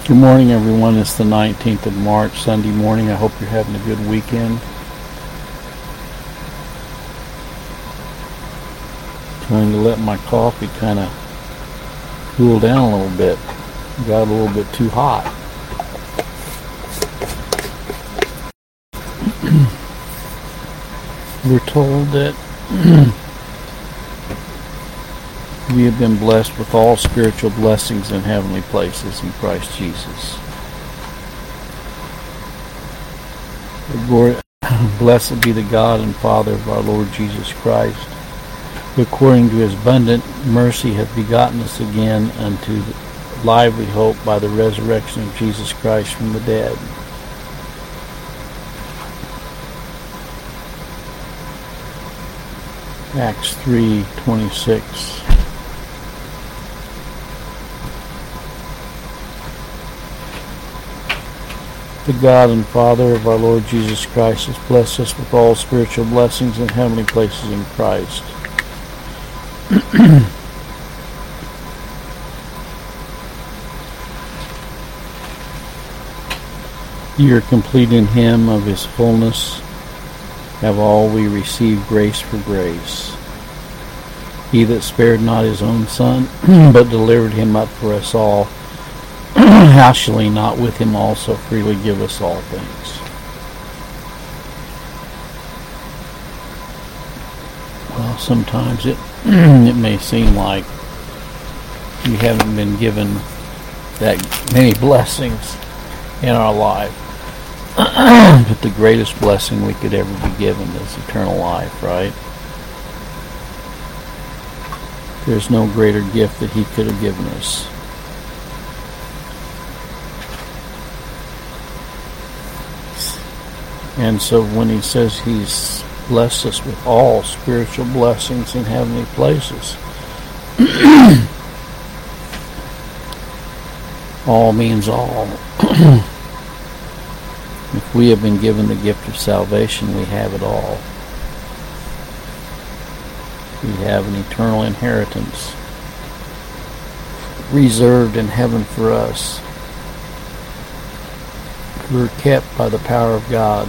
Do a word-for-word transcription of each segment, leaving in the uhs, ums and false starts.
Good morning, everyone. It's the nineteenth of March, Sunday morning. I hope you're having a good weekend. Trying to let my coffee kind of cool down a little bit. Got a little bit too hot. We're told that we have been blessed with all spiritual blessings in heavenly places in Christ Jesus. Blessed be the God and Father of our Lord Jesus Christ, who according to his abundant mercy hath begotten us again unto lively hope by the resurrection of Jesus Christ from the dead. Acts three twenty-six. The God and Father of our Lord Jesus Christ has blessed us with all spiritual blessings in heavenly places in Christ. You are complete in him, of his fullness have all we received grace for grace. He that spared not his own Son, but delivered him up for us all, how shall he not with him also freely give us all things? Well, sometimes it it may seem like we haven't been given that many blessings in our life. But the greatest blessing we could ever be given is eternal life, right? There's no greater gift that he could have given us. And so when he says he's blessed us with all spiritual blessings in heavenly places, all means all. If we have been given the gift of salvation, we have it all. We have an eternal inheritance reserved in heaven for us. We're kept by the power of God,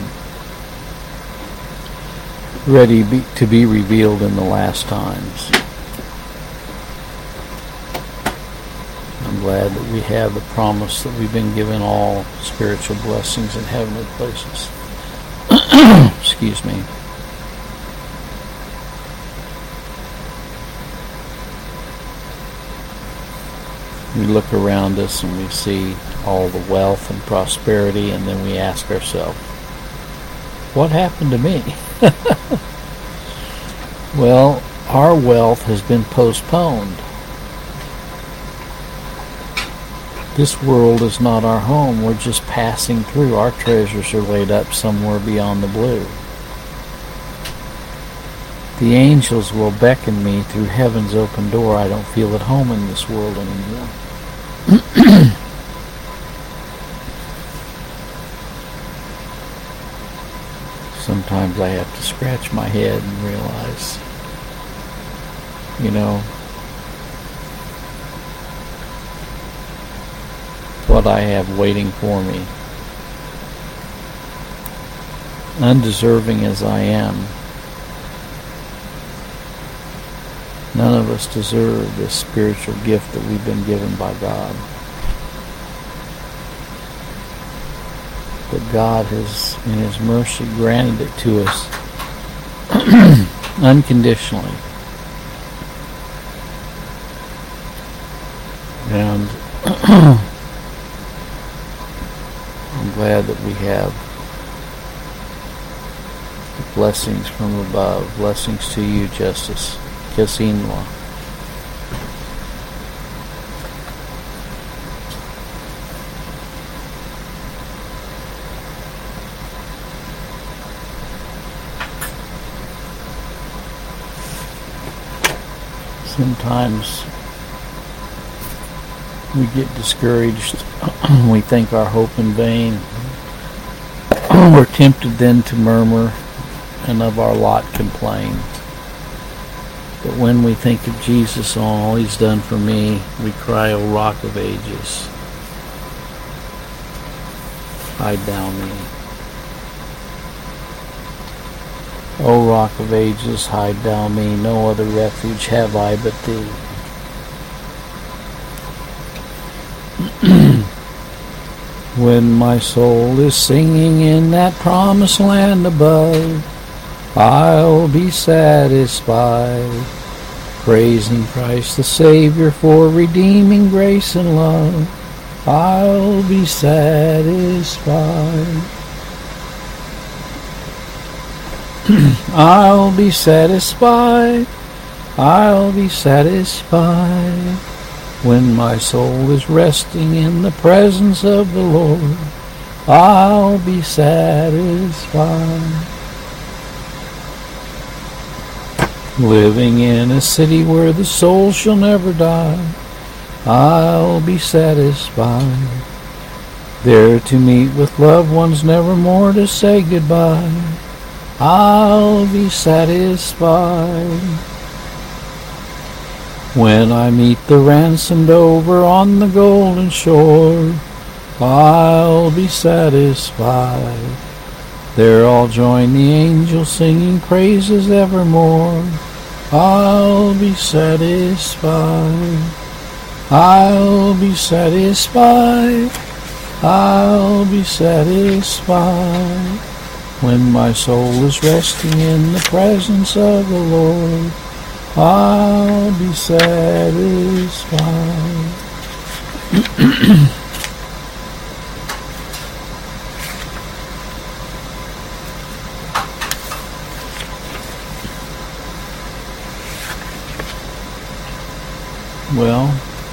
ready be, to be revealed in the last times. I'm glad that we have the promise that we've been given all spiritual blessings in heavenly places. Excuse me. We look around us and we see all the wealth and prosperity, and then we ask ourselves, what happened to me? Well, our wealth has been postponed. This world is not our home. We're just passing through. Our treasures are laid up somewhere beyond the blue. The angels will beckon me through heaven's open door. I don't feel at home in this world anymore. Sometimes I have to scratch my head and realize, you know, what I have waiting for me. Undeserving as I am, none of us deserve this spiritual gift that we've been given by God. But God has, in his mercy, granted it to us unconditionally. And I'm glad that we have the blessings from above. Blessings to you, Justice Casinwa. Sometimes we get discouraged. We think our hope in vain. We're tempted then to murmur and of our lot complain. But when we think of Jesus and all he's done for me, we cry, O Rock of Ages. hide thou me. O Rock of Ages, hide thou me, no other refuge have I but thee. When my soul is singing in that promised land above, I'll be satisfied, praising Christ the Savior for redeeming grace and love. I'll be satisfied. I'll be satisfied. I'll be satisfied when my soul is resting in the presence of the Lord. I'll be satisfied. Living in a city where the soul shall never die, I'll be satisfied. There to meet with loved ones, never more to say goodbye. I'll be satisfied. When I meet the ransomed over on the golden shore, I'll be satisfied. There I'll join the angels singing praises evermore. I'll be satisfied. I'll be satisfied. I'll be satisfied when my soul is resting in the presence of the Lord. I'll be satisfied. Well,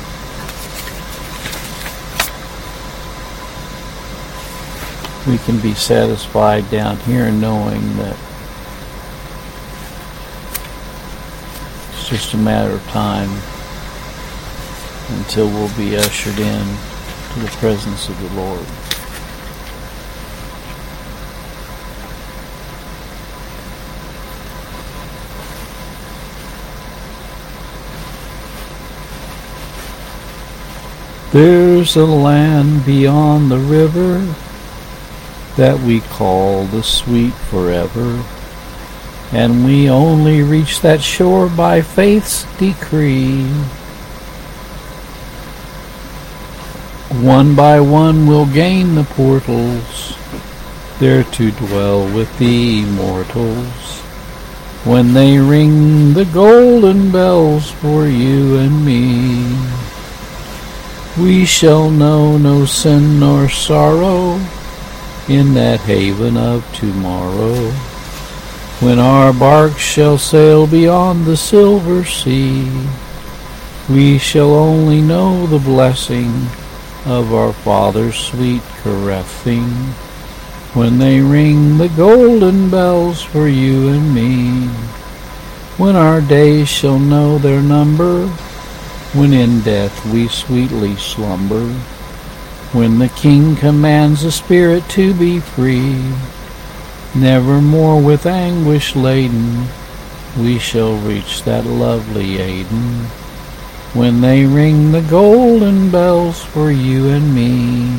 we can be satisfied down here knowing that it's just a matter of time until we'll be ushered in to the presence of the Lord. There's a land beyond the river that we call the sweet forever, and we only reach that shore by faith's decree. One by one we'll gain the portals, there to dwell with the immortals, when they ring the golden bells for you and me. We shall know no sin nor sorrow in that haven of tomorrow, when our barks shall sail beyond the silver sea. We shall only know the blessing of our Father's sweet caressing, when they ring the golden bells for you and me. When our days shall know their number, when in death we sweetly slumber, when the King commands the spirit to be free, nevermore with anguish laden we shall reach that lovely Aden, when they ring the golden bells for you and me.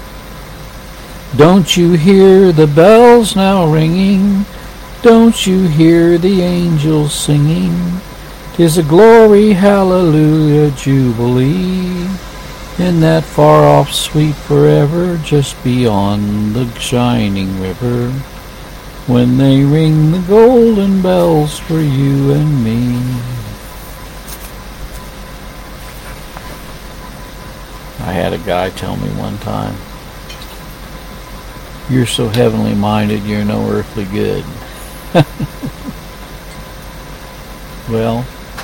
Don't you hear the bells now ringing? Don't you hear the angels singing? 'Tis a glory, hallelujah, jubilee, in that far-off sweet forever, just beyond the shining river, when they ring the golden bells for you and me. I had a guy tell me one time, "You're so heavenly minded, you're no earthly good." Well,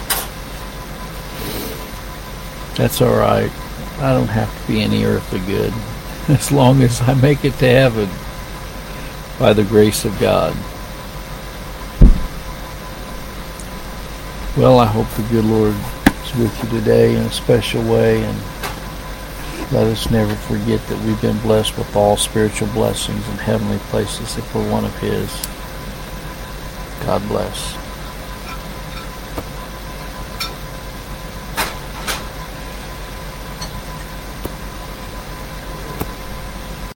that's all right. I don't have to be any earthly good, as long as I make it to heaven by the grace of God. Well, I hope the good Lord is with you today in a special way, and let us never forget that we've been blessed with all spiritual blessings in heavenly places if we're one of His. God bless.